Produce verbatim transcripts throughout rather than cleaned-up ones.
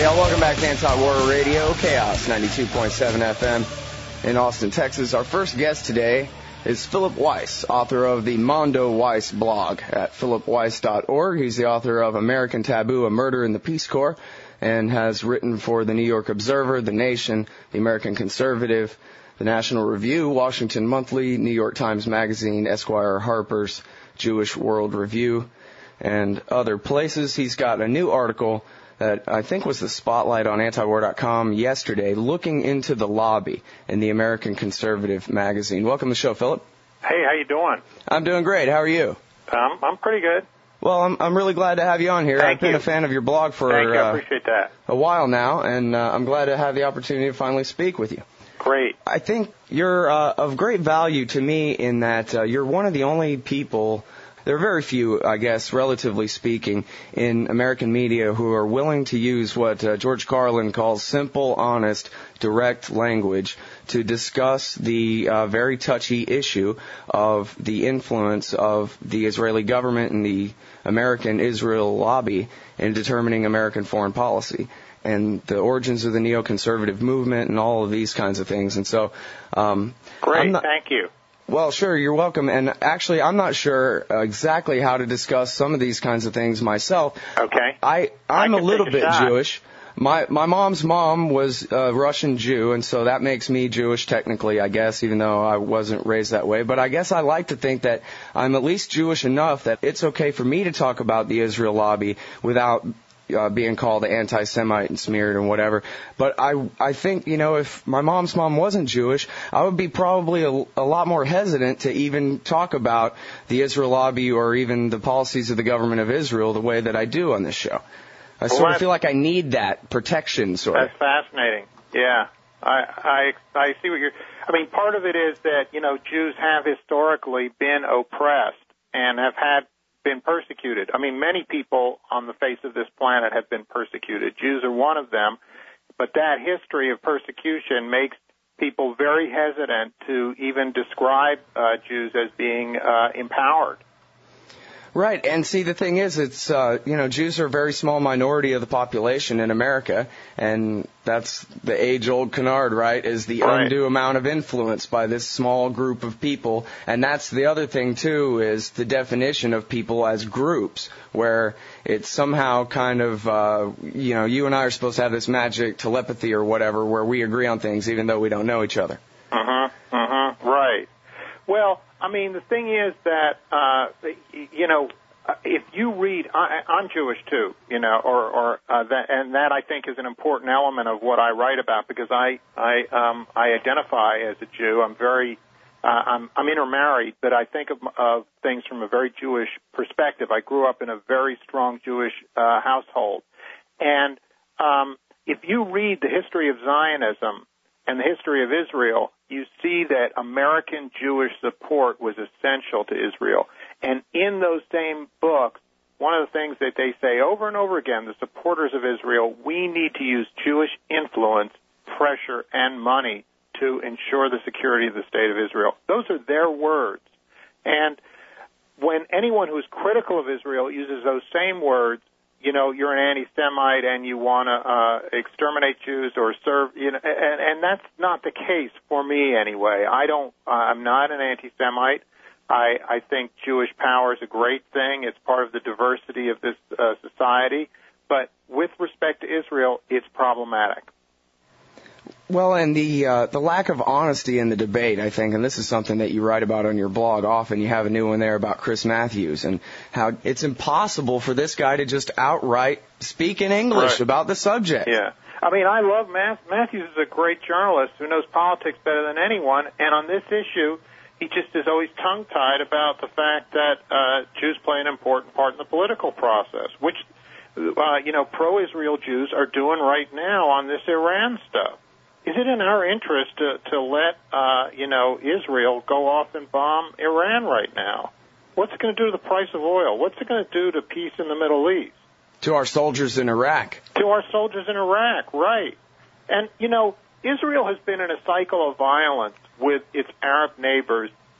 right, y'all, welcome back to Anti-War Radio, Chaos ninety-two point seven F M in Austin, Texas. Our first guest today is Philip Weiss, author of the Mondo Weiss blog at philip weiss dot org. He's the author of American Taboo, A Murder in the Peace Corps, and has written for the New York Observer, The Nation, the American Conservative, the National Review, Washington Monthly, New York Times Magazine, Esquire, Harper's, Jewish World Review, and other places. He's got a new article that I think was the spotlight on anti war dot com yesterday, looking into the lobby in the American Conservative magazine. Welcome to the show, Philip. Hey, how you doing? I'm doing great. How are you? Um, I'm pretty good. Well, I'm I'm really glad to have you on here. Thank I've been you. a fan of your blog for Thank you. I uh, appreciate that. a while now, and uh, I'm glad to have the opportunity to finally speak with you. Great. I think you're uh, of great value to me in that uh, you're one of the only people. There are very few, I guess, relatively speaking, in American media who are willing to use what uh, George Carlin calls simple, honest, direct language to discuss the uh, very touchy issue of the influence of the Israeli government and the American Israel lobby in determining American foreign policy and the origins of the neoconservative movement and all of these kinds of things. And so, um, Great. I'm not, Thank you. Well, sure, you're welcome. And actually, I'm not sure uh, exactly how to discuss some of these kinds of things myself. Okay. I, I'm I a little take a bit shot. Jewish. My my mom's mom was a Russian Jew, and so that makes me Jewish technically, I guess, even though I wasn't raised that way. But I guess I like to think that I'm at least Jewish enough that it's okay for me to talk about the Israel lobby without Uh, being called anti-Semite and smeared and whatever. But I I think, you know, if my mom's mom wasn't Jewish, I would be probably a, a lot more hesitant to even talk about the Israel lobby or even the policies of the government of Israel the way that I do on this show. I Well, sort of feel like I need that protection, sort of. That's fascinating. Yeah. I, I, I see what you're, I mean, part of it is that, you know, Jews have historically been oppressed and have had been persecuted. I mean, many people on the face of this planet have been persecuted. Jews are one of them, but that history of persecution makes people very hesitant to even describe uh, Jews as being uh, empowered. Right, and see, the thing is, it's, uh, you know, Jews are a very small minority of the population in America, and that's the age-old canard, right, is the Right. undue amount of influence by this small group of people. And that's the other thing, too, is the definition of people as groups, where it's somehow kind of, uh, you know, you and I are supposed to have this magic telepathy or whatever, where we agree on things even though we don't know each other. Uh-huh, uh-huh, right. Well, I mean, the thing is that, uh, you know, if you read, I, I'm Jewish too, you know, or, or uh, that, and that I think is an important element of what I write about because I, I, um, I identify as a Jew. I'm very, uh, I'm, I'm intermarried, but I think of, of things from a very Jewish perspective. I grew up in a very strong Jewish uh, household, and um, if you read the history of Zionism and the history of Israel, you see that American Jewish support was essential to Israel. And in those same books, one of the things that they say over and over again, the supporters of Israel, we need to use Jewish influence, pressure, and money to ensure the security of the state of Israel. Those are their words. And when anyone who's critical of Israel uses those same words, you know, you're an anti-Semite and you want to uh, exterminate Jews or serve, you know, and, and that's not the case for me anyway. I don't, uh, I'm not an anti-Semite. I, I think Jewish power is a great thing. It's part of the diversity of this uh, society. But with respect to Israel, it's problematic. Well, and the uh, the lack of honesty in the debate, I think, and this is something that you write about on your blog often. You have a new one there about Chris Matthews and how it's impossible for this guy to just outright speak in English Right. about the subject. Yeah. I mean, I love Math- Matthews is a great journalist who knows politics better than anyone, and on this issue, he just is always tongue-tied about the fact that uh, Jews play an important part in the political process, which, uh, you know, pro-Israel Jews are doing right now on this Iran stuff. Is it in our interest to, to let, uh, you know, Israel go off and bomb Iran right now? What's it going to do to the price of oil? What's it going to do to peace in the Middle East? To our soldiers in Iraq. To our soldiers in Iraq, right. And, you know, Israel has been in a cycle of violence with its Arab neighbors since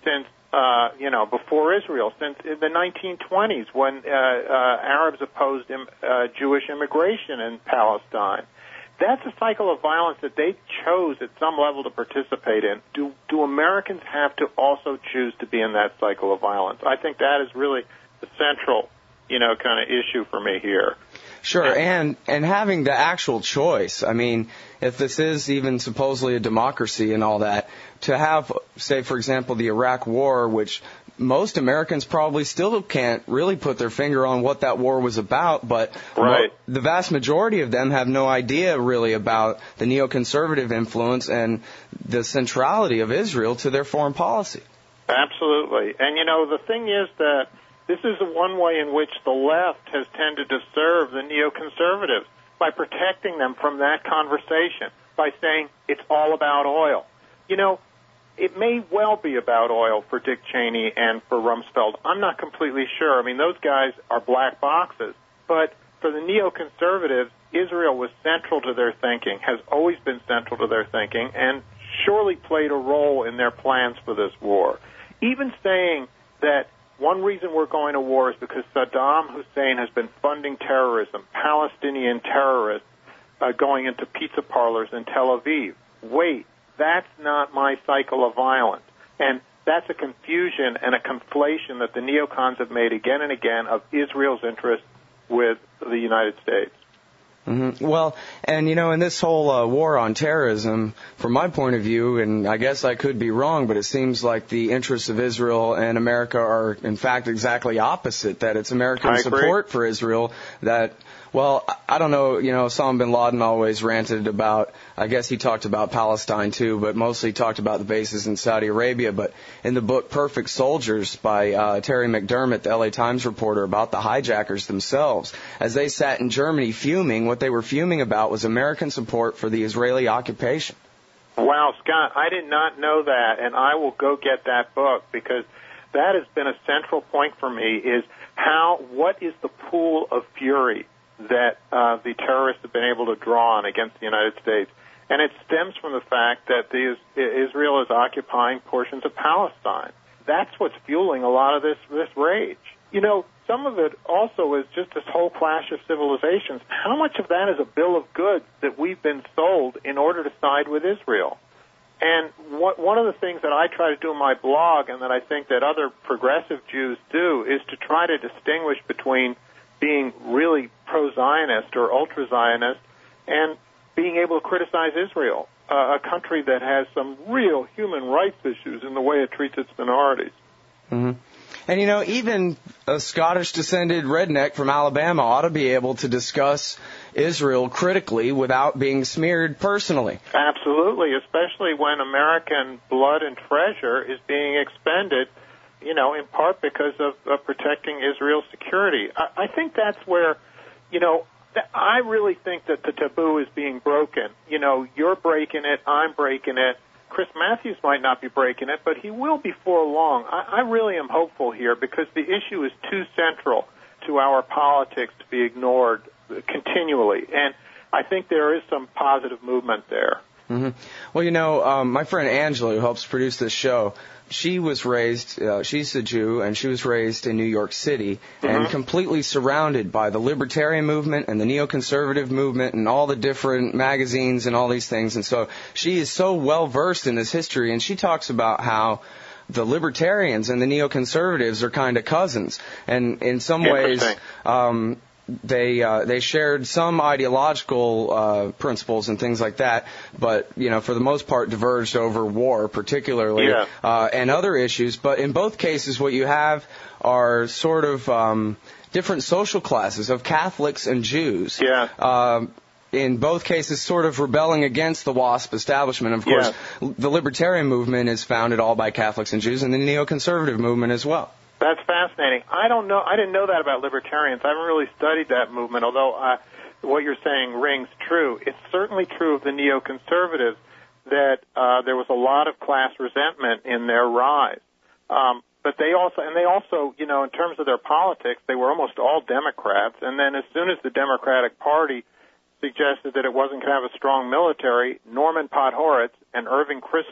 uh, you know, before Israel, since the nineteen twenties when uh, uh, Arabs opposed im- uh, Jewish immigration in Palestine. That's a cycle of violence that they chose at some level to participate in. Do, do Americans have to also choose to be in that cycle of violence? I think that is really the central, you know, kind of issue for me here. Sure, and and having the actual choice. I mean, if this is even supposedly a democracy and all that, to have, say, for example, the Iraq War, which most Americans probably still can't really put their finger on what that war was about, but right. mo- the vast majority of them have no idea really about the neoconservative influence and the centrality of Israel to their foreign policy. Absolutely. And, you know, the thing is that this is the one way in which the left has tended to serve the neoconservatives, by protecting them from that conversation, by saying it's all about oil. You know, it may well be about oil for Dick Cheney and for Rumsfeld. I'm not completely sure. I mean, those guys are black boxes. But for the neoconservatives, Israel was central to their thinking, has always been central to their thinking, and surely played a role in their plans for this war. Even saying that one reason we're going to war is because Saddam Hussein has been funding terrorism, Palestinian terrorists uh, going into pizza parlors in Tel Aviv. Wait, that's not my cycle of violence. And that's a confusion and a conflation that the neocons have made again and again of Israel's interest with the United States. Mm-hmm. Well, and, you know, in this whole uh, war on terrorism, from my point of view, and I guess I could be wrong, but it seems like the interests of Israel and America are, in fact, exactly opposite, that it's American support for Israel that, well, I don't know, you know, Osama bin Laden always ranted about, I guess he talked about Palestine too, but mostly talked about the bases in Saudi Arabia. But in the book Perfect Soldiers by uh, Terry McDermott, the L A Times reporter, about the hijackers themselves, as they sat in Germany fuming, what they were fuming about was American support for the Israeli occupation. Wow, Scott, I did not know that, and I will go get that book, because that has been a central point for me, is how, what is the pool of fury that uh, the terrorists have been able to draw on against the United States. And it stems from the fact that the, Israel is occupying portions of Palestine. That's what's fueling a lot of this, this rage. You know, some of it also is just this whole clash of civilizations. How much of that is a bill of goods that we've been sold in order to side with Israel? And what, one of the things that I try to do in my blog, and that I think that other progressive Jews do, is to try to distinguish between being really pro-Zionist or ultra-Zionist and being able to criticize Israel, uh, a country that has some real human rights issues in the way it treats its minorities. Mm-hmm. And, you know, even a Scottish-descended redneck from Alabama ought to be able to discuss Israel critically without being smeared personally. Absolutely, especially when American blood and treasure is being expended, you know, in part because of, of protecting Israel's security. I, I think that's where, you know, th- I really think that the taboo is being broken. You know, you're breaking it, I'm breaking it. Chris Matthews might not be breaking it, but he will before long. I, I really am hopeful here, because the issue is too central to our politics to be ignored continually. And I think there is some positive movement there. Mm-hmm. Well, you know, um, my friend Angela, who helps produce this show, she was raised, uh, she's a Jew, and she was raised in New York City, mm-hmm. and completely surrounded by the libertarian movement and the neoconservative movement and all the different magazines and all these things. And so she is so well versed in this history, and she talks about how the libertarians and the neoconservatives are kind of cousins. And in some ways, um, they uh, they shared some ideological uh, principles and things like that, but, you know, for the most part diverged over war particularly, yeah. uh, and other issues. But in both cases, what you have are sort of um, different social classes of Catholics and Jews. Yeah. Uh, in both cases, sort of rebelling against the WASP establishment. Of course, yeah. the libertarian movement is founded all by Catholics and Jews, and the neoconservative movement as well. That's fascinating. I don't know. I didn't know that about libertarians. I haven't really studied that movement, although uh, what you're saying rings true. It's certainly true of the neoconservatives that uh, there was a lot of class resentment in their rise. Um, but they also, and they also, you know, in terms of their politics, they were almost all Democrats. And then as soon as the Democratic Party suggested that it wasn't going to have a strong military, Norman Podhoretz and Irving Kristol,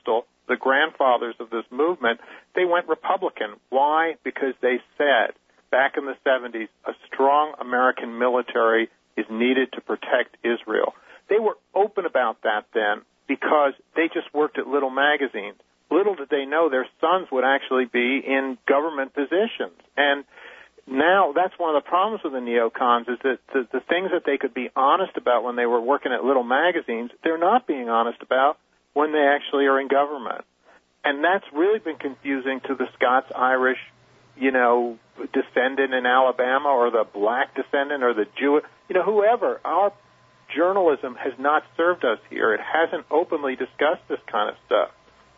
the grandfathers of this movement, they went Republican. Why? Because they said back in the seventies, a strong American military is needed to protect Israel. They were open about that then because they just worked at little magazines. Little did they know their sons would actually be in government positions. And now that's one of the problems with the neocons is that the, the things that they could be honest about when they were working at little magazines, they're not being honest about when they actually are in government. And that's really been confusing to the Scots-Irish, you know, descendant in Alabama or the black descendant or the Jew, you know, whoever. Our journalism has not served us here. It hasn't openly discussed this kind of stuff.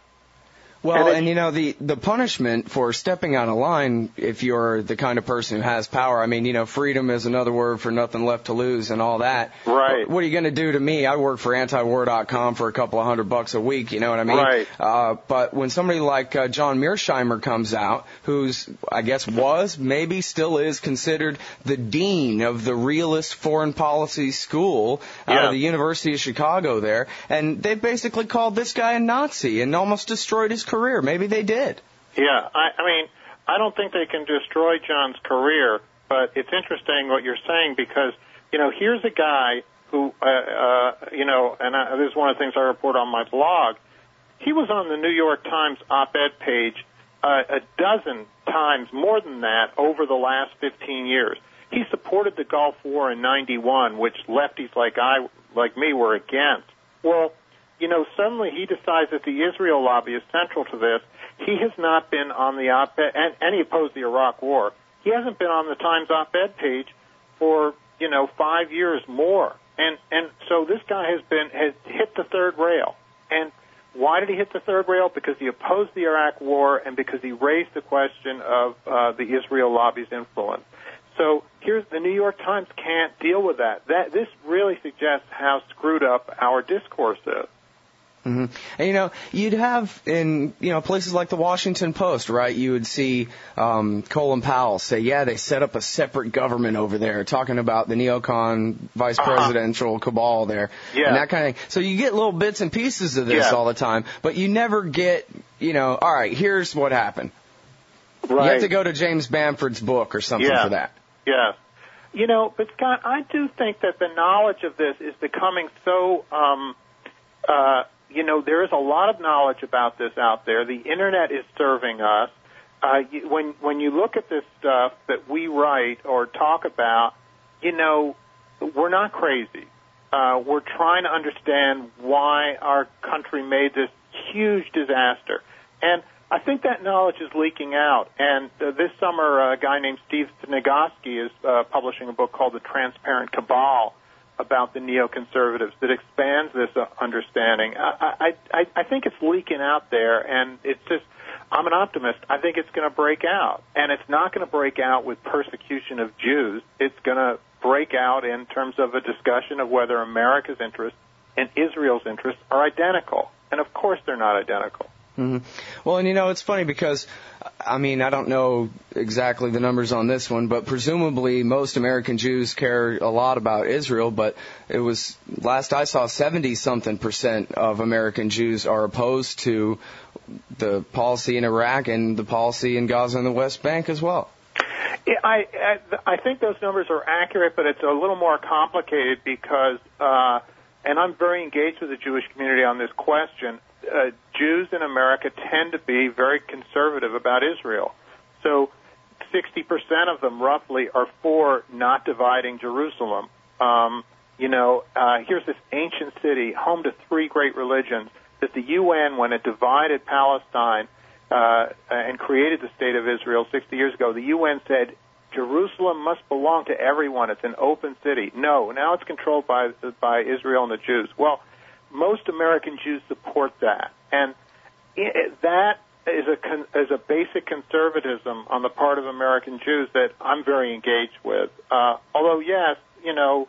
Well, and, and you know, the, the punishment for stepping out of line, if you're the kind of person who has power, I mean, you know, freedom is another word for nothing left to lose and all that. Right. What are you going to do to me? I work for anti war dot com for a couple of hundred bucks a week, you know what I mean? Right. Uh, but when somebody like uh, John Mearsheimer comes out, who's, I guess, was, maybe still is considered the dean of the realist foreign policy school out yeah. of the University of Chicago there, and they basically called this guy a Nazi and almost destroyed his career. Maybe they did. Yeah, I, I mean, I don't think they can destroy John's career, but it's interesting what you're saying because, you know, here's a guy who, uh, uh, you know, and I, this is one of the things I report on my blog. He was on the New York Times op-ed page uh, a dozen times, more than that, over the last fifteen years. He supported the Gulf War in ninety-one, which lefties like I, like me, were against. Well, you know, suddenly he decides that the Israel lobby is central to this. He has not been on the op-ed, and, and he opposed the Iraq War. He hasn't been on the Times op-ed page for, you know, five years more. And and so this guy has been has hit the third rail. And why did he hit the third rail? Because he opposed the Iraq War and because he raised the question of uh, the Israel lobby's influence. So here's the New York Times can't deal with that. That this really suggests how screwed up our discourse is. Mm-hmm. And, you know, you'd have in, you know, places like the Washington Post, right, you would see um, Colin Powell say, yeah, they set up a separate government over there, talking about the neocon vice presidential uh-huh. cabal there, yeah. and that kind of thing. So you get little bits and pieces of this yeah. all the time, but you never get, you know, all right, here's what happened. Right. You have to go to James Bamford's book or something yeah. for that. Yeah. You know, but Scott, I do think that the knowledge of this is becoming so, um, uh, you know, there is a lot of knowledge about this out there. The Internet is serving us. Uh, you, when when you look at this stuff that we write or talk about, you know, we're not crazy. Uh, we're trying to understand why our country made this huge disaster. And I think that knowledge is leaking out. And uh, this summer, a guy named Steve Nagoski is uh, publishing a book called The Transparent Cabal about the neoconservatives that expands this uh, understanding. I, I, I think it's leaking out there, and it's just, I'm an optimist. I think it's going to break out. And it's not going to break out with persecution of Jews. It's going to break out in terms of a discussion of whether America's interests and Israel's interests are identical. And, of course, they're not identical. Mm-hmm. Well, and you know, it's funny because, I mean, I don't know exactly the numbers on this one, but presumably most American Jews care a lot about Israel, but it was, last I saw, seventy-something percent of American Jews are opposed to the policy in Iraq and the policy in Gaza and the West Bank as well. Yeah, I, I, I think those numbers are accurate, but it's a little more complicated because, uh, and I'm very engaged with the Jewish community on this question, Uh, Jews in America tend to be very conservative about Israel. So sixty percent of them, roughly, are for not dividing Jerusalem. Um, you know, uh, here's this ancient city, home to three great religions, that the U N, when it divided Palestine uh, and created the State of Israel sixty years ago, the U N said, Jerusalem must belong to everyone. It's an open city. No, now it's controlled by by Israel and the Jews. Well, most American Jews support that, and it, that is a con, is a basic conservatism on the part of American Jews that I'm very engaged with. Uh, although, yes, you know,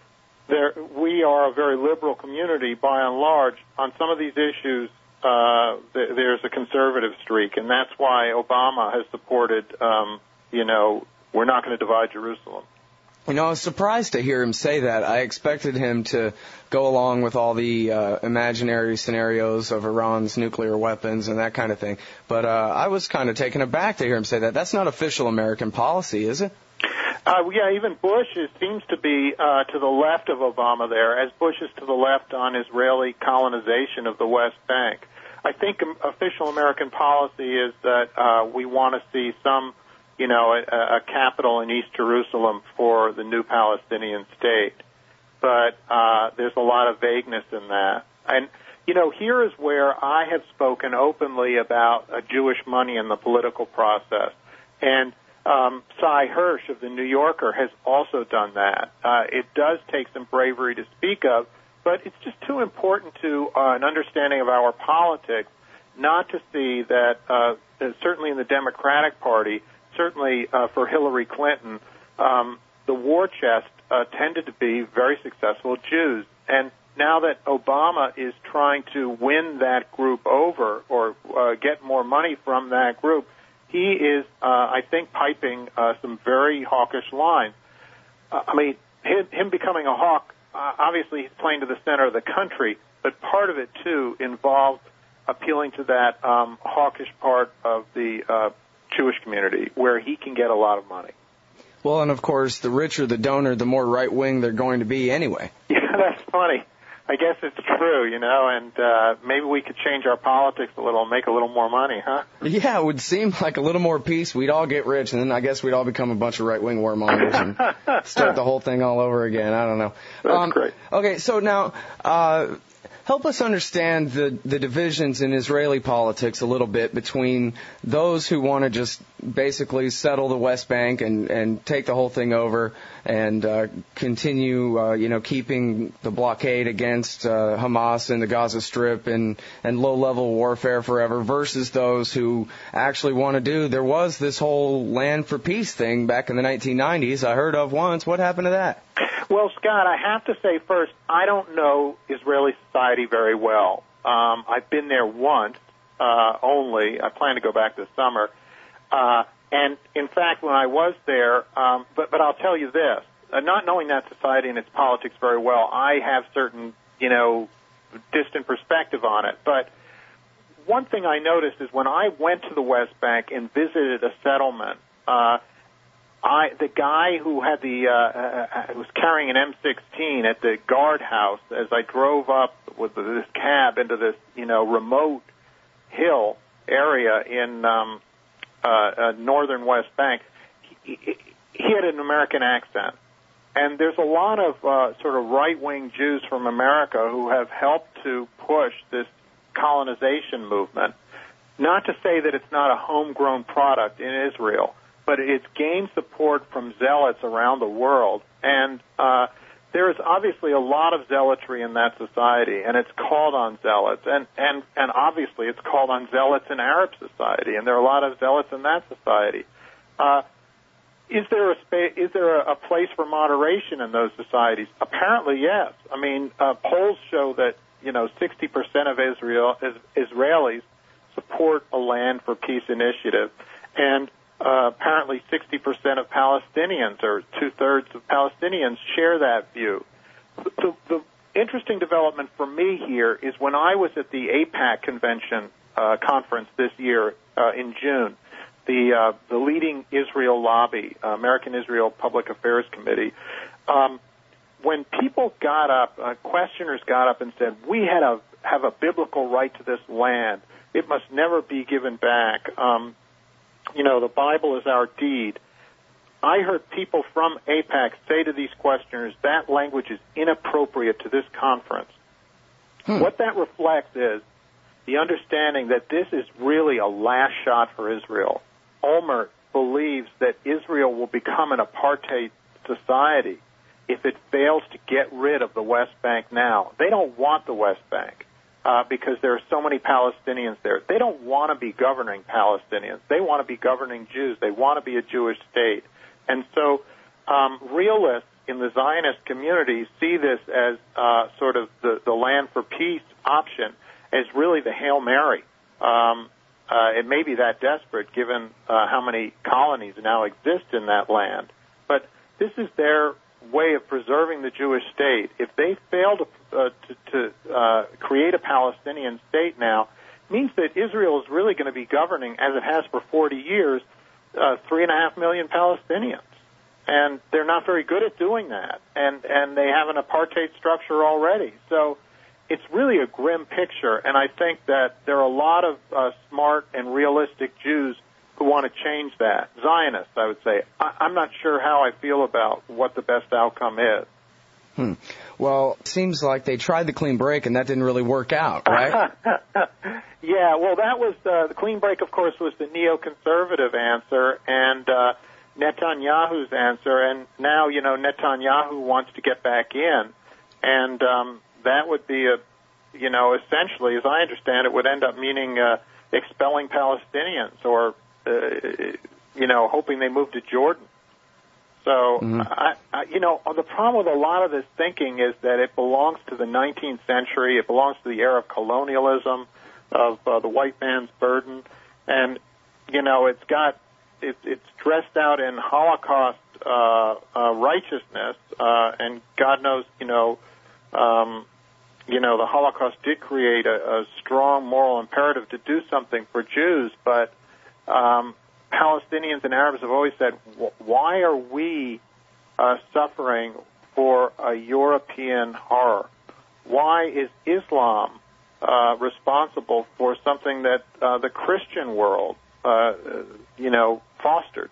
there we are a very liberal community by and large. On some of these issues, uh, th- there's a conservative streak, and that's why Obama has supported, um, you know, we're not going to divide Jerusalem. You know, I was surprised to hear him say that. I expected him to go along with all the uh, imaginary scenarios of Iran's nuclear weapons and that kind of thing. But uh, I was kind of taken aback to hear him say that. That's not official American policy, is it? Uh, yeah, even Bush is, seems to be uh, to the left of Obama there, as Bush is to the left on Israeli colonization of the West Bank. I think um, official American policy is that uh, we want to see some, you know, a, a capital in East Jerusalem for the new Palestinian state. But uh, there's a lot of vagueness in that. And, you know, here is where I have spoken openly about uh, Jewish money in the political process. And um, Cy Hirsch of The New Yorker has also done that. Uh, it does take some bravery to speak of, but it's just too important to uh, an understanding of our politics not to see that, uh, certainly in the Democratic Party, certainly uh, for Hillary Clinton, um, the war chest uh, tended to be very successful Jews. And now that Obama is trying to win that group over or uh, get more money from that group, he is, uh, I think, piping uh, some very hawkish lines. Uh, I mean, him, him becoming a hawk, uh, obviously he's playing to the center of the country, but part of it, too, involved appealing to that um, hawkish part of the uh, Jewish community where he can get a lot of money. Well, and of course, the richer the donor, the more right-wing they're going to be anyway. Yeah, that's funny. I guess it's true, you know, and uh, maybe we could change our politics a little and make a little more money, huh? Yeah, it would seem like a little more peace. We'd all get rich, and then I guess we'd all become a bunch of right-wing warmongers and start the whole thing all over again. I don't know. That's um, great. Okay, so now... Uh, Help us understand the, the divisions in Israeli politics a little bit between those who want to just basically settle the West Bank and, and take the whole thing over and uh, continue, uh, you know, keeping the blockade against uh, Hamas in the Gaza Strip and, and low-level warfare forever versus those who actually want to do. There was this whole land for peace thing back in the nineteen nineties I heard of once. What happened to that? Well, Scott, I have to say first, I don't know Israeli society very well. Um, I've been there once uh, only. I plan to go back this summer. Uh, and, in fact, when I was there, um, but, but I'll tell you this, uh, not knowing that society and its politics very well, I have certain, you know, distant perspective on it. But one thing I noticed is when I went to the West Bank and visited a settlement, uh, I, the guy who had the uh, uh, was carrying an M sixteen at the guardhouse as I drove up with this cab into this, you know, remote hill area in um, uh, uh, northern West Bank, he, he had an American accent. And there's a lot of uh, sort of right-wing Jews from America who have helped to push this colonization movement. Not to say that it's not a homegrown product in Israel, but it's gained support from zealots around the world. And uh, there is obviously a lot of zealotry in that society, and it's called on zealots. And, and, and obviously it's called on zealots in Arab society, and there are a lot of zealots in that society. Uh, is there a spa- is there a, a place for moderation in those societies? Apparently, yes. I mean, uh, polls show that, you know, sixty percent of Israel is, Israelis support a land for peace initiative, and Uh, apparently sixty percent of Palestinians, or two-thirds of Palestinians, share that view. The, the interesting development for me here is when I was at the AIPAC convention uh, conference this year uh, in June, the uh, the leading Israel lobby, uh, American Israel Public Affairs Committee, um, when people got up, uh, questioners got up and said, we had a, have a biblical right to this land. It must never be given back. Um, You know, the Bible is our deed. I heard people from AIPAC say to these questioners, that language is inappropriate to this conference. Hmm. What that reflects is the understanding that this is really a last shot for Israel. Olmert believes that Israel will become an apartheid society if it fails to get rid of the West Bank now. They don't want the West Bank. Uh, because there are so many Palestinians there. They don't want to be governing Palestinians. They want to be governing Jews. They want to be a Jewish state. And so um, realists in the Zionist community see this as uh, sort of the, the land for peace option as really the Hail Mary. Um, uh, it may be that desperate given uh, how many colonies now exist in that land. But this is their way of preserving the Jewish state. If they fail to uh, to, to uh, create a Palestinian state now, it means that Israel is really going to be governing, as it has for forty years, uh, three and a half million Palestinians. And they're not very good at doing that. And, and they have an apartheid structure already. So it's really a grim picture. And I think that there are a lot of uh, smart and realistic Jews who want to change that. Zionists, I would say. I, I'm not sure how I feel about what the best outcome is. Hmm. Well, it seems like they tried the clean break, and that didn't really work out, right? Yeah, well, that was uh, the clean break, of course, was the neoconservative answer, and uh, Netanyahu's answer, and now, you know, Netanyahu wants to get back in, and um, that would be a, you know, essentially, as I understand it, would end up meaning uh, expelling Palestinians or, uh, you know, hoping they move to Jordan. So, mm-hmm. I, I, you know, the problem with a lot of this thinking is that it belongs to the nineteenth century, it belongs to the era of colonialism, of uh, the white man's burden, and, you know, it's got, It, it's dressed out in Holocaust uh, uh, righteousness, uh, and God knows, you know, um, you know, the Holocaust did create a, a strong moral imperative to do something for Jews. But um, Palestinians and Arabs have always said, why are we uh, suffering for a European horror? Why is Islam uh, responsible for something that uh, the Christian world, uh, you know, fostered?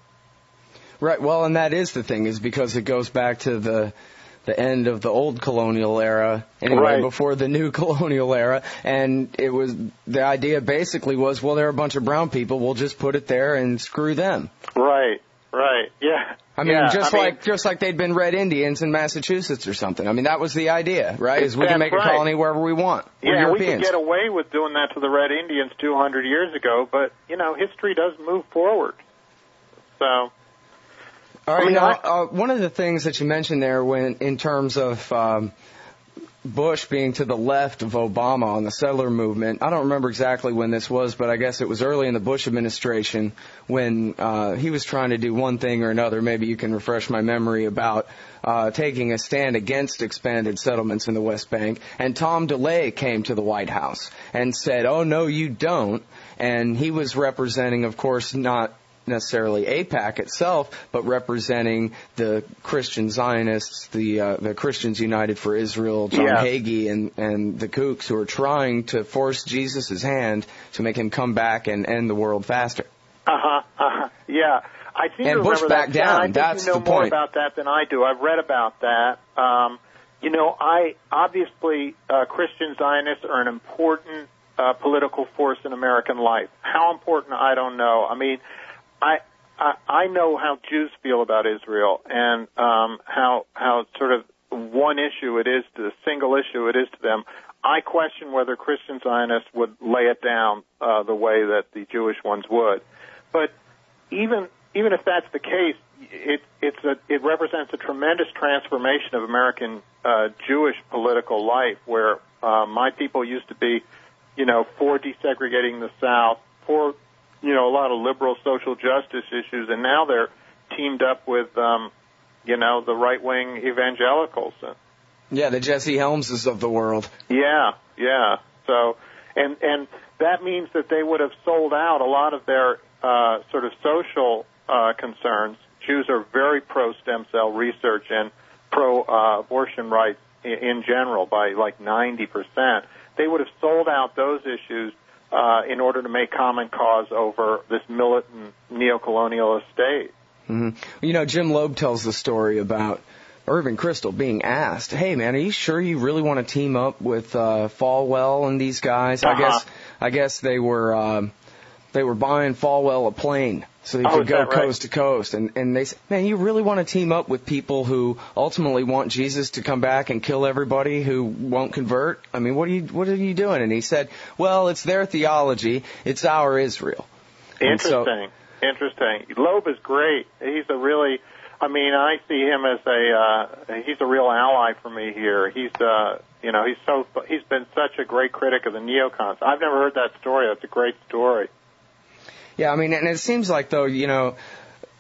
Right. Well, and that is the thing, is because it goes back to the the end of the old colonial era, anyway, right. before the new colonial era, and it was, the idea basically was, well, there are a bunch of brown people, we'll just put it there and screw them. Right. Right. Yeah. I mean, yeah. just I like mean, just like they'd been Red Indians in Massachusetts or something. I mean, that was the idea, right? Is we can make right. a colony wherever we want. We're yeah, Europeans. we could get away with doing that to the Red Indians two hundred years ago, but you know, history does move forward. So. All right. I mean, now, I, uh, one of the things that you mentioned there, when in terms of um, Bush being to the left of Obama on the settler movement, I don't remember exactly when this was, but I guess it was early in the Bush administration when uh, he was trying to do one thing or another. Maybe you can refresh my memory about uh, taking a stand against expanded settlements in the West Bank. And Tom DeLay came to the White House and said, "Oh, no, you don't." And he was representing, of course, not necessarily AIPAC itself, but representing the Christian Zionists, the uh, the Christians United for Israel, John yeah. Hagee, and, and the kooks who are trying to force Jesus' hand to make him come back and end the world faster. Uh-huh, uh-huh, yeah. I seem and to Bush remember backed that. down. I think That's you know the more point. about that than I do. I've read about that. Um, you know, I obviously uh, Christian Zionists are an important uh, political force in American life. How important, I don't know. I mean, I, I I know how Jews feel about Israel, and um, how how sort of one issue it is to the single issue it is to them. I question whether Christian Zionists would lay it down uh, the way that the Jewish ones would. But even even if that's the case, it it's a it represents a tremendous transformation of American uh, Jewish political life, where uh, my people used to be, you know, for desegregating the South, for you know, a lot of liberal social justice issues, and now they're teamed up with, um, you know, the right-wing evangelicals. Yeah, the Jesse Helmses of the world. Yeah, yeah. So, and and that means that they would have sold out a lot of their uh, sort of social uh, concerns. Jews are very pro-stem cell research and pro-abortion rights in, in general by like ninety percent. They would have sold out those issues Uh, in order to make common cause over this militant neocolonialist state. Mm-hmm. You know, Jim Loeb tells the story about Irving Kristol being asked, "Hey, man, are you sure you really want to team up with uh, Falwell and these guys?" Uh-huh. I guess I guess they were um, they were buying Falwell a plane so he oh, could go right? coast to coast, and and they said, "Man, you really want to team up with people who ultimately want Jesus to come back and kill everybody who won't convert? I mean, what are you what are you doing?" And he said, "Well, it's their theology, it's our Israel." Interesting, so, interesting. Loeb is great. He's a really, I mean, I see him as a uh, he's a real ally for me here. He's uh, you know, he's so he's been such a great critic of the neocons. I've never heard that story. That's a great story. Yeah, I mean, and it seems like, though, you know,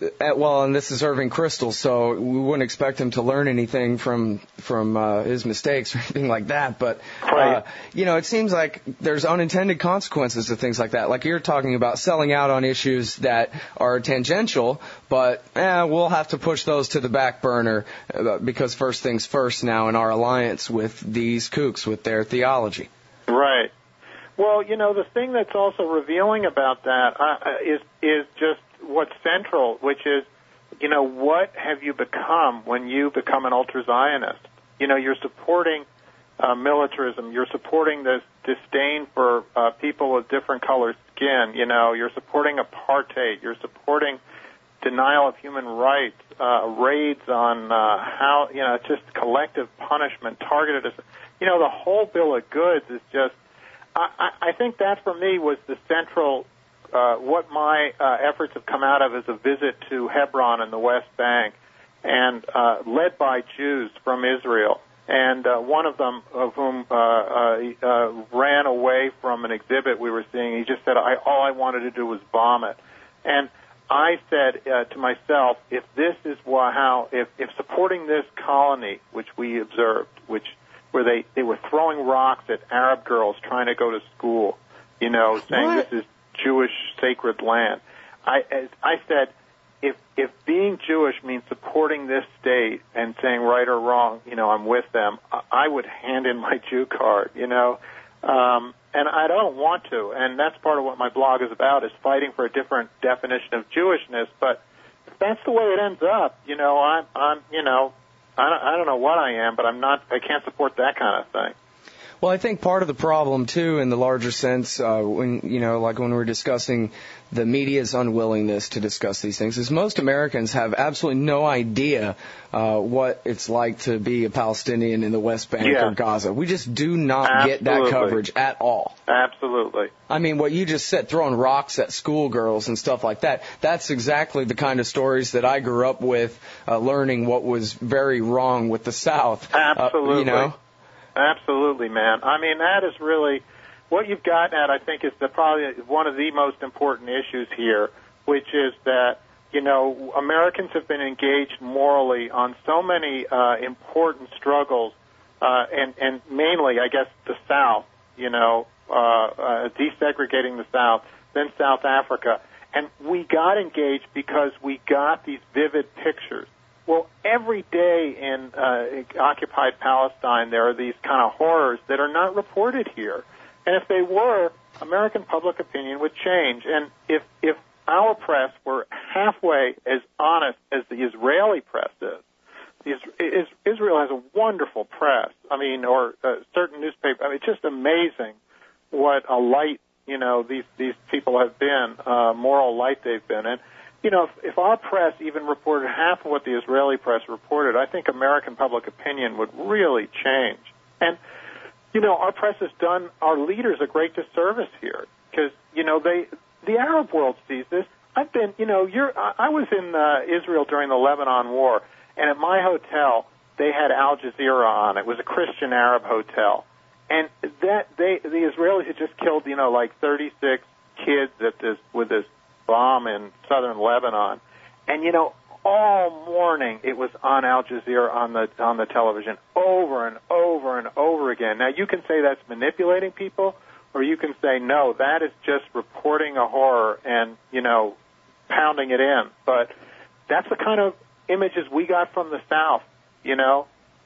well, and this is Irving Kristol, so we wouldn't expect him to learn anything from from uh, his mistakes or anything like that. But, uh, you know, it seems like there's unintended consequences to things like that. Like you're talking about selling out on issues that are tangential, but eh, we'll have to push those to the back burner uh, because first things first now in our alliance with these kooks with their theology. Right. Well, you know, the thing that's also revealing about that uh, is is just what's central, which is, you know, what have you become when you become an ultra-Zionist? You know, you're supporting uh, militarism. You're supporting this disdain for uh, people with different colored skin. You know, you're supporting apartheid. You're supporting denial of human rights, uh, raids on uh, how, you know, just collective punishment targeted as, you know, the whole bill of goods is just, I, I think that for me was the central, uh, what my uh, efforts have come out of is a visit to Hebron in the West Bank, and uh, led by Jews from Israel. And uh, one of them, of whom uh, uh, uh, ran away from an exhibit we were seeing, he just said, I, all I wanted to do was vomit. And I said uh, to myself, if this is wha- how, if, if supporting this colony, which we observed, which where they, they were throwing rocks at Arab girls trying to go to school, you know, saying what? this is Jewish sacred land. I, as I said, if if being Jewish means supporting this state and saying right or wrong, you know, I'm with them, I would hand in my Jew card, you know. Um, and I don't want to, and that's part of what my blog is about, is fighting for a different definition of Jewishness. But if that's the way it ends up, you know, I'm, I'm you know, I don't, I don't know what I am, but I'm not, I can't support that kind of thing. Well, I think part of the problem, too, in the larger sense, uh, when, you know, like when we're discussing the media's unwillingness to discuss these things, is most Americans have absolutely no idea uh, what it's like to be a Palestinian in the West Bank yeah. or Gaza. We just do not Absolutely. get that coverage at all. Absolutely. I mean, what you just said, throwing rocks at schoolgirls and stuff like that, that's exactly the kind of stories that I grew up with, uh, learning what was very wrong with the South. Absolutely. Uh, you know? Absolutely, man. I mean, that is really what you've gotten at, I think, is the, probably one of the most important issues here, which is that, you know, Americans have been engaged morally on so many uh, important struggles, uh, and, and mainly, I guess, the South, you know, uh, uh, desegregating the South, then South Africa. And we got engaged because we got these vivid pictures. Well, every day in uh, occupied Palestine, there are these kind of horrors that are not reported here. And if they were, American public opinion would change. And if if our press were halfway as honest as the Israeli press is, the is, Israel has a wonderful press. I mean, or uh, certain newspapers. I mean, it's just amazing what a light, you know, these these people have been, uh, moral light they've been. And you know, if, if our press even reported half of what the Israeli press reported, I think American public opinion would really change. And, you know, our press has done our leaders a great disservice here because, you know, they, the Arab world sees this. I've been, you know, you're, I, I was in uh, Israel during the Lebanon War, and at my hotel, they had Al Jazeera on. It was a Christian Arab hotel. And that, they, the Israelis had just killed, you know, like thirty-six kids at this, with this bomb in southern Lebanon, and you know, all morning it was on Al Jazeera on the on the television over and over and over again. Now you can say that's manipulating people, or you can say no, that is just reporting a horror and you know, pounding it in. But that's the kind of images we got from the South, you know,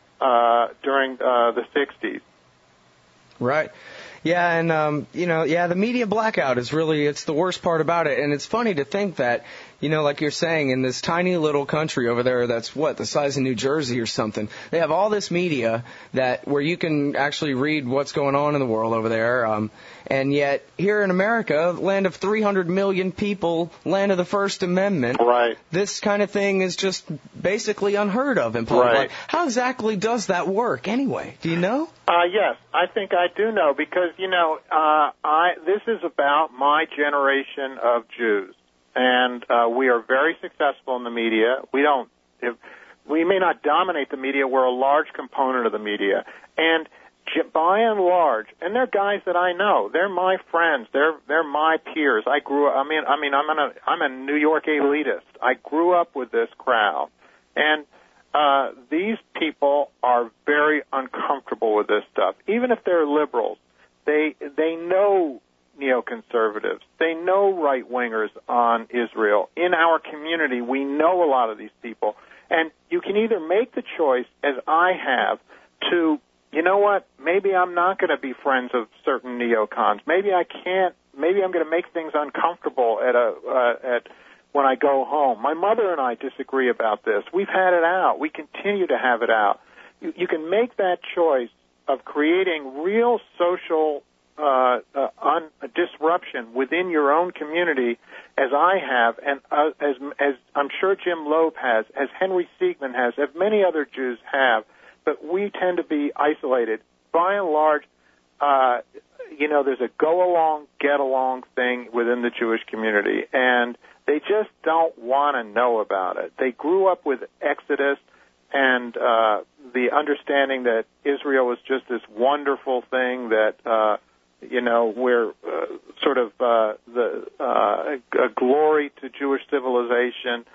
uh, during uh, the sixties. Right. Yeah, and, um, you know, yeah, the media blackout is really, it's the worst part about it. And it's funny to think that, you know, like you're saying, in this tiny little country over there that's, what, the size of New Jersey or something, they have all this media that where you can actually read what's going on in the world over there. Um, and yet, here in America, land of three hundred million people, land of the First Amendment, right. This kind of thing is just basically unheard of in public right. life. How exactly does that work anyway? Do you know? Uh, yes, I think I do know because, you know, uh, I this is about my generation of Jews, and uh, we are very successful in the media. We don't, if, we may not dominate the media. We're a large component of the media, and by and large, and they're guys that I know. They're my friends. They're they're my peers. I grew up. I mean, I mean, I'm a I'm a New York elitist. I grew up with this crowd, and uh, these people are very uncomfortable with this stuff. Even if they're liberals, they they know neoconservatives. They know right wingers on Israel. In our community, we know a lot of these people, and you can either make the choice, as I have, to you know what? Maybe I'm not going to be friends of certain neocons. Maybe I can't. Maybe I'm going to make things uncomfortable at a uh, at when I go home. My mother and I disagree about this. We've had it out. We continue to have it out. You, you can make that choice of creating real social uh, uh, un, uh, disruption within your own community, as I have, and uh, as as I'm sure Jim Loeb has, as Henry Siegman has, as many other Jews have. But we tend to be isolated. By and large, uh, you know, there's a go-along, get-along thing within the Jewish community, and they just don't want to know about it. They grew up with Exodus and uh, the understanding that Israel was just this wonderful thing that, uh, you know, we're uh, sort of uh, the uh, a glory to Jewish civilization.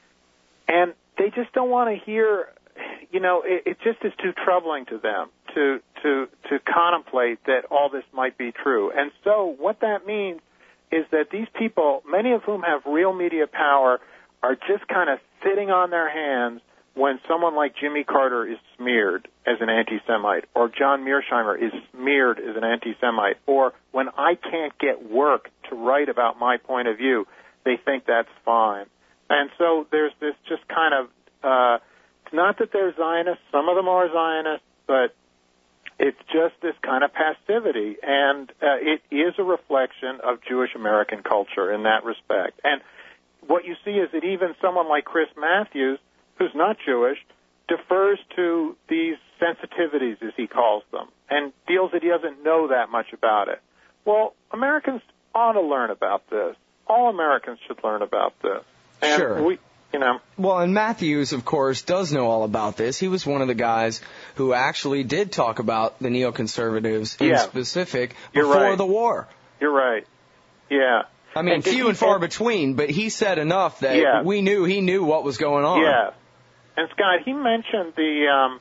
And they just don't want to hear... You know, it, it just is too troubling to them to to to contemplate that all this might be true. And so what that means is that these people, many of whom have real media power, are just kind of sitting on their hands when someone like Jimmy Carter is smeared as an anti-Semite, or John Mearsheimer is smeared as an anti-Semite, or when I can't get work to write about my point of view, they think that's fine. And so there's this just kind of... Uh, Not that they're Zionists, some of them are Zionists, but it's just this kind of passivity, and uh, it is a reflection of Jewish American culture in that respect. And what you see is that even someone like Chris Matthews, who's not Jewish, defers to these sensitivities, as he calls them, and feels that he doesn't know that much about it. Well, Americans ought to learn about this. All Americans should learn about this. And sure. We, You know. Well, and Matthews, of course, does know all about this. He was one of the guys who actually did talk about the neoconservatives in yeah. specific You're before right. the war. You're right. Yeah. I mean, and few and far between, but he said enough that yeah. we knew he knew what was going on. Yeah. And Scott, he mentioned the um,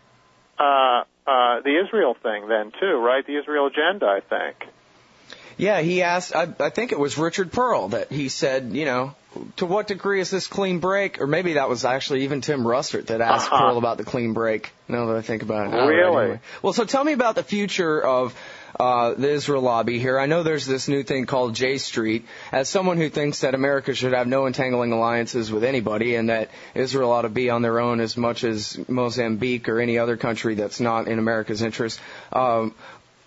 uh, uh, the Israel thing then too, right? The Israel agenda, I think. Yeah, he asked, I, I think it was Richard Pearl that he said, you know, to what degree is this clean break? Or maybe that was actually even Tim Russert that asked uh-huh. Pearl about the clean break, now that I think about it. Really? Right, anyway. Well, so tell me about the future of uh, the Israel lobby here. I know there's this new thing called J Street. As someone who thinks that America should have no entangling alliances with anybody and that Israel ought to be on their own as much as Mozambique or any other country that's not in America's interest, um,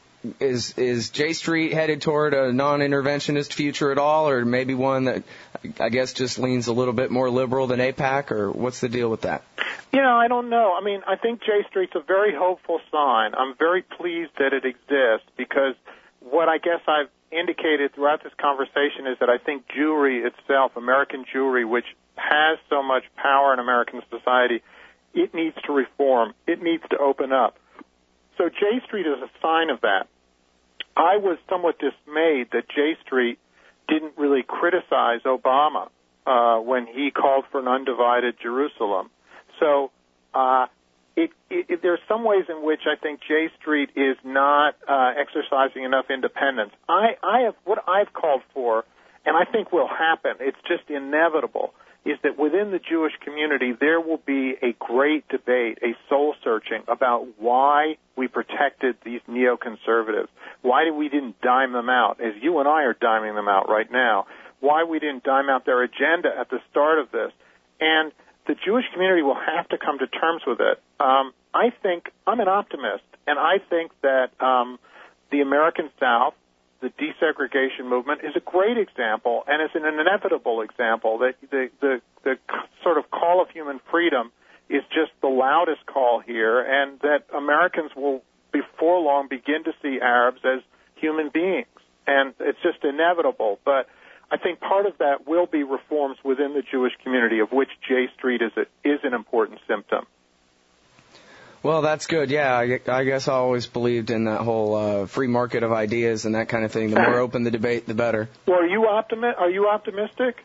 Is is J Street headed toward a non-interventionist future at all, or maybe one that I guess just leans a little bit more liberal than AIPAC, or what's the deal with that? You know, I don't know. I mean, I think J Street's a very hopeful sign. I'm very pleased that it exists because what I guess I've indicated throughout this conversation is that I think Jewry itself, American Jewry, which has so much power in American society, it needs to reform. It needs to open up. So J Street is a sign of that. I was somewhat dismayed that J Street didn't really criticize Obama uh, when he called for an undivided Jerusalem. So uh, it, it, it, there's some ways in which I think J Street is not uh, exercising enough independence. I, I have what I've called for, and I think will happen. It's just inevitable. Is that within the Jewish community there will be a great debate, a soul-searching about why we protected these neoconservatives, why we didn't dime them out, as you and I are diming them out right now, why we didn't dime out their agenda at the start of this. And the Jewish community will have to come to terms with it. Um, I think, I'm an optimist, and I think that um, the American South, the desegregation movement, is a great example, and it's an inevitable example that the, the, the sort of call of human freedom is just the loudest call here, and that Americans will, before long, begin to see Arabs as human beings. And it's just inevitable. But I think part of that will be reforms within the Jewish community, of which J Street is, a, is an important symptom. Well, that's good. Yeah, I, I guess I always believed in that whole uh, free market of ideas and that kind of thing. The more open the debate, the better. Well, are you optimi- Are you optimistic?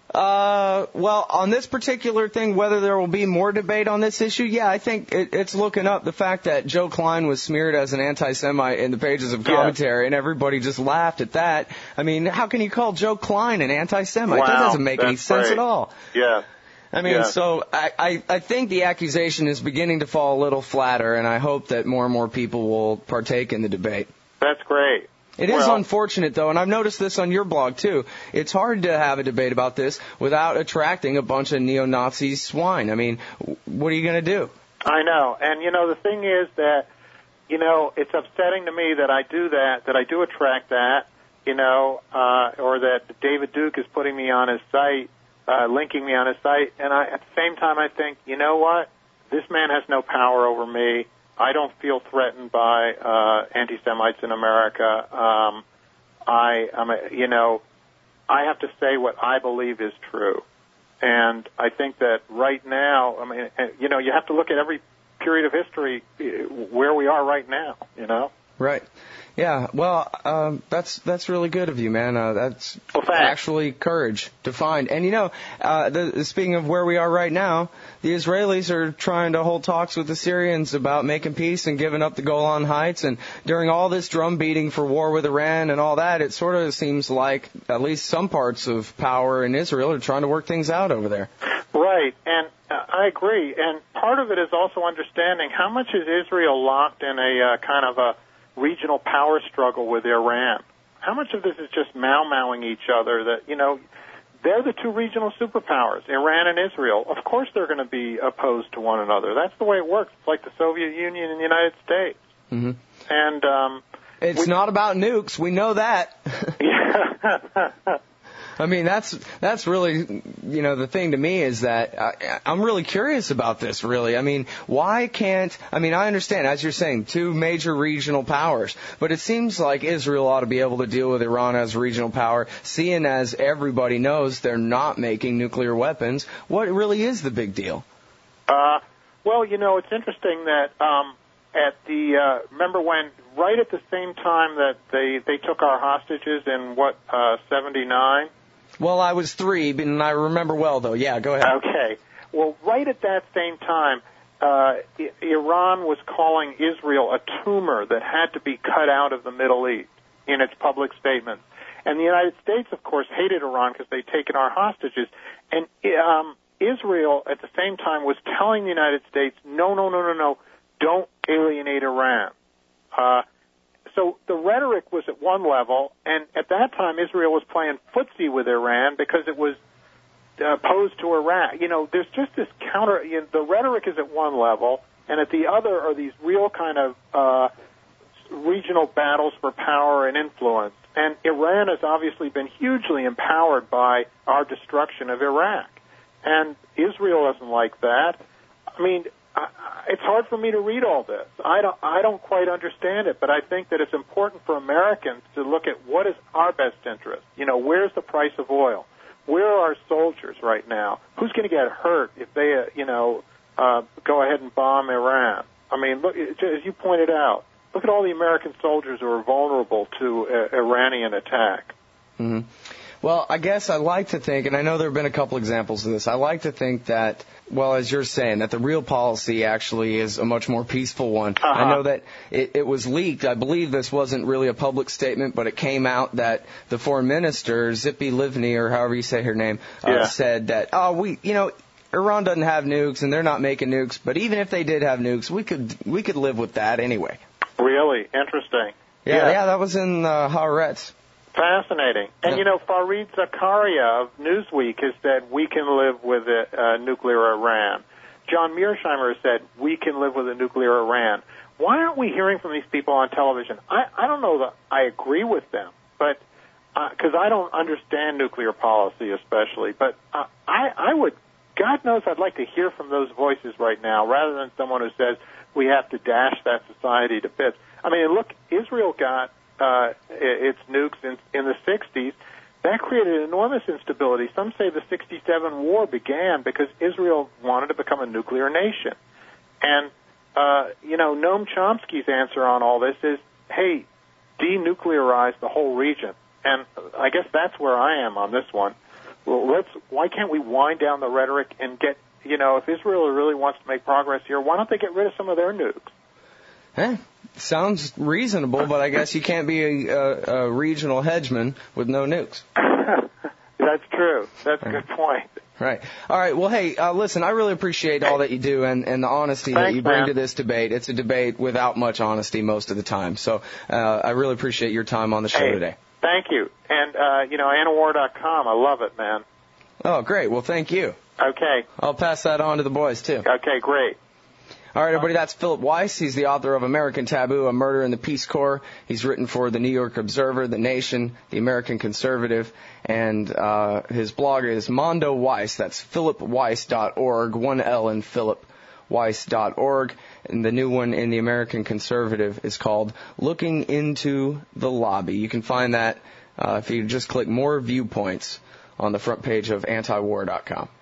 Uh, well, on this particular thing, whether there will be more debate on this issue, yeah, I think it, it's looking up. The fact that Joe Klein was smeared as an anti-Semite in the pages of commentary, yeah. and everybody just laughed at that. I mean, how can you call Joe Klein an anti-Semite? Wow, that doesn't make any sense great. at all. Yeah. I mean, yeah. so I, I, I think the accusation is beginning to fall a little flatter, and I hope that more and more people will partake in the debate. That's great. It well, is unfortunate, though, and I've noticed this on your blog, too. It's hard to have a debate about this without attracting a bunch of neo-Nazi swine. I mean, what are you going to do? I know. And, you know, the thing is that, you know, it's upsetting to me that I do that, that I do attract that, you know, uh, or that David Duke is putting me on his site, uh, linking me on his site. And I, at the same time, I think, you know what? This man has no power over me. I don't feel threatened by uh, anti-Semites in America. Um, I, I'm a, you know, I have to say what I believe is true, and I think that right now, I mean, you know, you have to look at every period of history where we are right now. You know. Right. Yeah. Well, um, that's that's really good of you, man. Uh, that's well, actually courage to find. And you know, uh, the, speaking of where we are right now, the Israelis are trying to hold talks with the Syrians about making peace and giving up the Golan Heights. And during all this drum beating for war with Iran and all that, it sort of seems like at least some parts of power in Israel are trying to work things out over there. Right. And uh, I agree. And part of it is also understanding how much is Israel locked in a uh, kind of a regional power struggle with Iran. How much of this is just mau-mauing each other? That, you know, they're the two regional superpowers, Iran and Israel. Of course they're going to be opposed to one another. That's the way it works. It's like the Soviet Union and the United States. Mm-hmm. And um, it's we, not about nukes. We know that. Yeah. I mean, that's that's really, you know, the thing to me is that I, I'm really curious about this, really. I mean, why can't, I mean, I understand, as you're saying, two major regional powers, but it seems like Israel ought to be able to deal with Iran as a regional power, seeing as everybody knows they're not making nuclear weapons. What really is the big deal? Uh, well, you know, it's interesting that um, at the, uh, remember when, right at the same time that they, they took our hostages in, what, uh, seventy-nine? Well, I was three, and I remember well, though. Yeah, go ahead. Okay. Well, right at that same time, uh, I- Iran was calling Israel a tumor that had to be cut out of the Middle East in its public statements. And the United States, of course, hated Iran because they'd taken our hostages. And um, Israel, at the same time, was telling the United States, no, no, no, no, no, don't alienate Iran. Uh So the rhetoric was at one level, and at that time Israel was playing footsie with Iran because it was uh, opposed to Iraq. You know, there's just this counter, you know, the rhetoric is at one level, and at the other are these real kind of uh, regional battles for power and influence. And Iran has obviously been hugely empowered by our destruction of Iraq. And Israel doesn't like that. I mean, it's hard for me to read all this. I don't, I don't quite understand it, but I think that it's important for Americans to look at what is our best interest. You know, where's the price of oil? Where are our soldiers right now? Who's going to get hurt if they, uh, you know, uh, go ahead and bomb Iran? I mean, look, as you pointed out, look at all the American soldiers who are vulnerable to uh, Iranian attack. Mm-hmm. Well, I guess I like to think, and I know there have been a couple examples of this, I like to think that, well, as you're saying, that the real policy actually is a much more peaceful one. Uh-huh. I know that it, it was leaked. I believe this wasn't really a public statement, but it came out that the foreign minister, Zippy Livni, or however you say her name, uh, yeah. said that, oh, we, you know, Iran doesn't have nukes, and they're not making nukes, but even if they did have nukes, we could we could live with that anyway. Really? Interesting. Yeah, yeah, yeah that was in uh, Haaretz. Fascinating. And, yeah. you know, Fareed Zakaria of Newsweek has said we can live with a uh, nuclear Iran. John Mearsheimer has said we can live with a nuclear Iran. Why aren't we hearing from these people on television? I, I don't know that I agree with them, but because uh, I don't understand nuclear policy especially, but uh, I, I would, God knows I'd like to hear from those voices right now rather than someone who says we have to dash that society to bits. I mean, look, Israel got Uh, its nukes in, in the sixties, that created enormous instability. Some say the sixty-seven war began because Israel wanted to become a nuclear nation. And uh, you know, Noam Chomsky's answer on all this is, hey, denuclearize the whole region. And I guess that's where I am on this one. Well, let's. Why can't we wind down the rhetoric and get, you know, if Israel really wants to make progress here, why don't they get rid of some of their nukes? Eh, sounds reasonable, but I guess you can't be a, a, a regional hegemon with no nukes. That's true. That's a good point. Right. All right. Well, hey, uh, listen, I really appreciate all that you do and, and the honesty Thanks, that you bring man. to this debate. It's a debate without much honesty most of the time. So uh, I really appreciate your time on the show hey, today. Thank you. And, uh, you know, Anawar dot com, I love it, man. Oh, great. Well, thank you. Okay. I'll pass that on to the boys, too. Okay, great. All right, everybody, that's Philip Weiss. He's the author of American Taboo, A Murder in the Peace Corps. He's written for the New York Observer, The Nation, The American Conservative, and uh, his blog is Mondo Weiss. That's philip weiss dot org, one L in philip weiss dot org. And the new one in the American Conservative is called Looking into the Lobby. You can find that uh, if you just click More Viewpoints on the front page of anti war dot com.